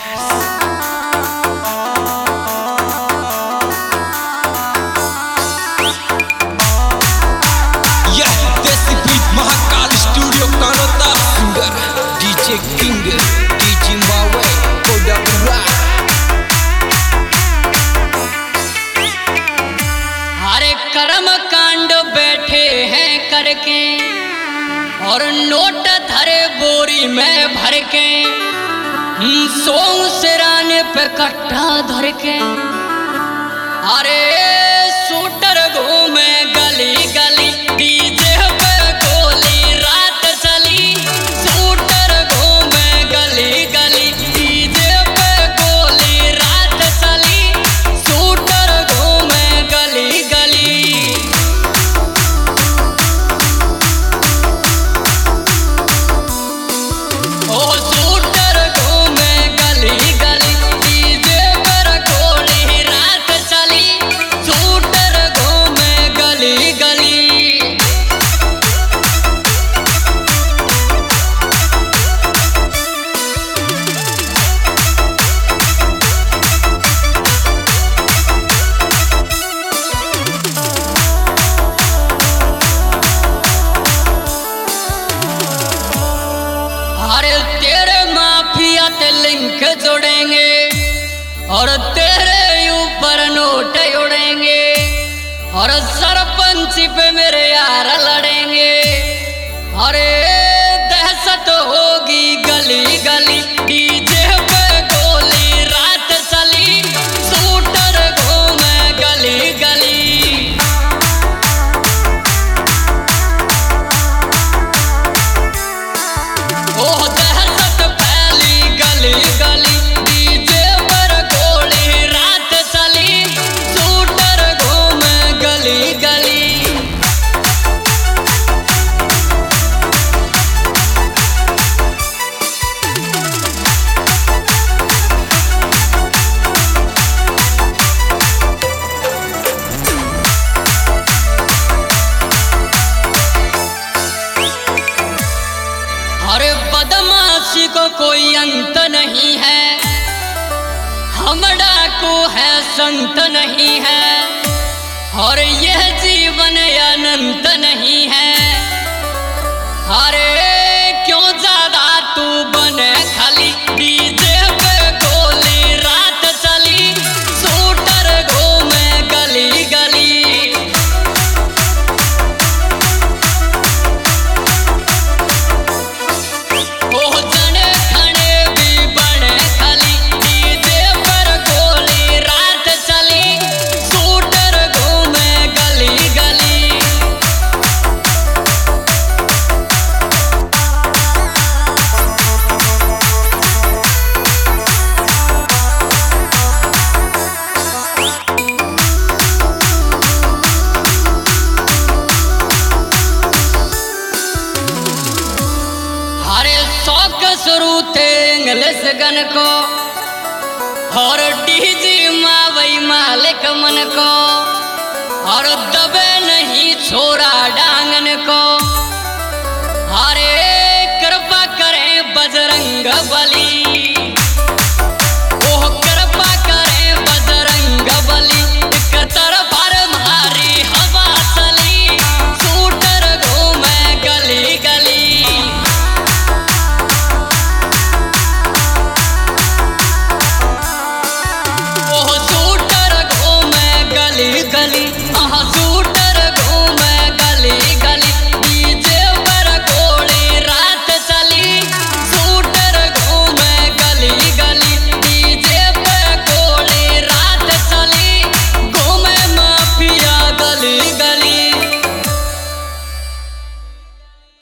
कर्म कांड बैठे हैं करके और नोट धरे बोरी में भर के, सौ सिराने पे कट्टा धर के। अरे शूटर घूमे गली गली, डीजे पे गोली रात चली। शूटर घूमे गली गली, डीजे पे गोली रात चली। शूटर घूमे गली गली। लिंक जोड़ेंगे और तेरे ऊपर नोट उड़ेंगे और सरपंच पे मेरे यार लड़ेंगे। अरे दहशत होगी गली गली, डीजे पे गोली रात चली। शूटर घूमे गली गली। ओ दहशत फैली गली गली, डीजे पर गोली रात चली। शूटर घूमे गली गली। अरे बदमाशी को कोई अंत नहीं है, हम डाकू है संत नहीं है। और यह जीवन अनंत नहीं है। अरे क्यों ज्यादा तू बने खाली, डीजे पे गोली रात चली। शूटर घूमे गली गली। शुरू थे इंग्लिश गन को और डीजी मावई मालिक मन को, और दबे नहीं छोरा डांगन को। अरे कृपा करें बजरंग बली।